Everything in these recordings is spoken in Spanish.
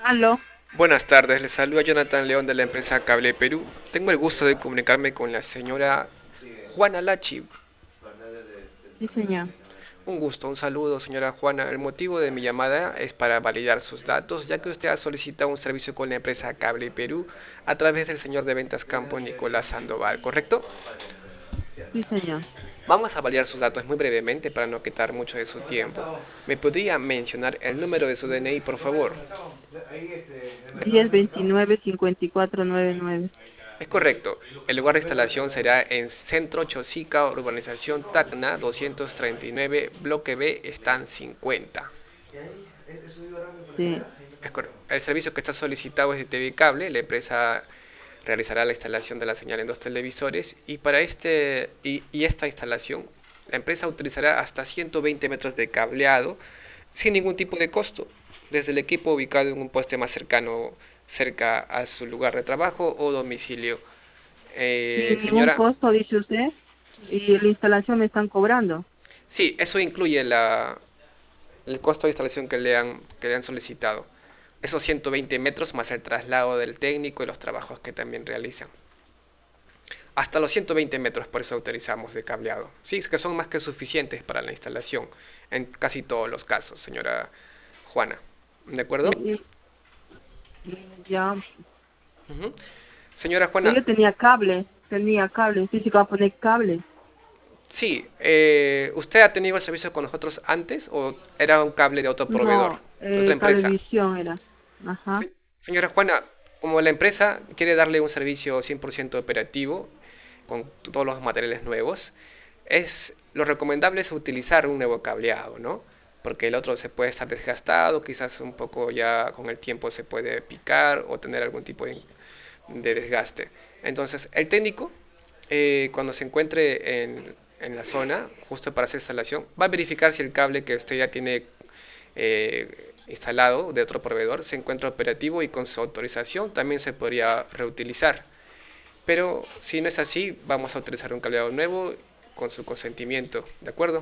Aló, Buenas tardes, les saluda Jonathan León de la empresa Cable Perú. Tengo el gusto de comunicarme con la señora Juana Lachi. sí señor. Un gusto, un saludo señora Juana. El motivo de mi llamada es para validar sus datos, ya que usted ha solicitado un servicio con la empresa Cable Perú a través del señor de ventas campo Nicolás Sandoval, ¿correcto? Sí señor. Vamos a validar sus datos muy brevemente para no quitar mucho de su tiempo. ¿Me podría mencionar el número de su DNI, por favor? 1029-5499. Es correcto. El lugar de instalación será en Centro Chosica, Urbanización Tacna 239, Bloque B, Stand 50. Sí. El servicio que está solicitado es de TV Cable. La empresa realizará la instalación de la señal en dos televisores y esta instalación, la empresa utilizará hasta 120 metros de cableado sin ningún tipo de costo, desde el equipo ubicado en un poste más cercano cerca a su lugar de trabajo o domicilio. Sin ningún Señora, costo, dice usted. Y la instalación me están cobrando. sí, eso incluye el costo de instalación que le han solicitado. Esos 120 metros más el traslado del técnico y los trabajos que también realizan. Hasta los 120 metros, por eso autorizamos de cableado. Sí, es que son más que suficientes para la instalación, en casi todos los casos, señora Juana. ¿De acuerdo? Y, ya. Ujú. Señora Pero Juana, yo tenía cable. Usted sí que va a poner cable. sí, ¿usted ha tenido el servicio con nosotros antes o era un cable de otro proveedor, No, de otra empresa? cablevisión era. Ajá. Señora Juana, como la empresa quiere darle un servicio 100% operativo con todos los materiales nuevos, lo recomendable es utilizar un nuevo cableado, ¿no? Porque el otro se puede estar desgastado, quizás un poco ya con el tiempo se puede picar o tener algún tipo de desgaste. Entonces, el técnico, cuando se encuentre en la zona, justo para hacer instalación, va a verificar si el cable que usted ya tiene instalado de otro proveedor se encuentra operativo y con su autorización también se podría reutilizar. Pero si no es así, vamos a utilizar un cableado nuevo con su consentimiento, ¿de acuerdo?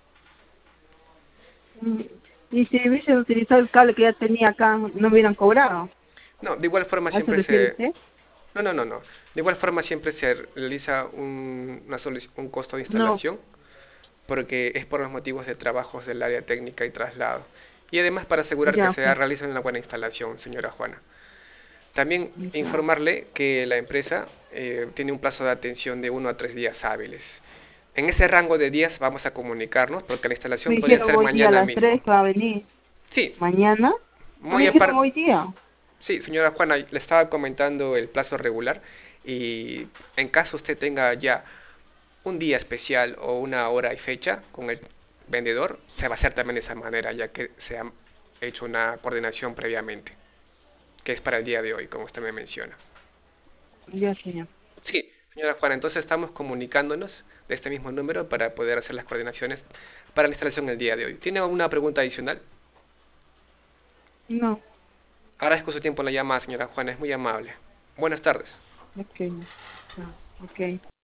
Mm, Y si hubiese utilizado el cable que ya tenía acá, no me hubieran cobrado. No, de igual forma ¿A eso siempre refiere se... usted? No, no, no, no. De igual forma siempre se realiza un costo de No, instalación porque es por los motivos de trabajos del área técnica y traslado. Y además para asegurar que ya se pues. realice una buena instalación, señora Juana. También Ya. informarle que la empresa tiene un plazo de atención de 1 a 3 días hábiles. En ese rango de días vamos a comunicarnos porque la instalación Me podría dijeron ser hoy día a mañana las mismo. 3 que va a venir. Sí, ¿Mañana? No me muy dijeron aparte. hoy día. Sí, señora Juana, le estaba comentando el plazo regular y en caso usted tenga ya un día especial o una hora y fecha con el vendedor, se va a hacer también de esa manera, ya que se ha hecho una coordinación previamente, que es para el día de hoy, como usted me menciona. Ya, señor. Sí, señora Juana, entonces estamos comunicándonos de este mismo número para poder hacer las coordinaciones para la instalación el día de hoy. ¿Tiene alguna pregunta adicional? No, Agradezco su tiempo en la llamada, señora Juana, es muy amable. Buenas tardes. ok. Ah, ok.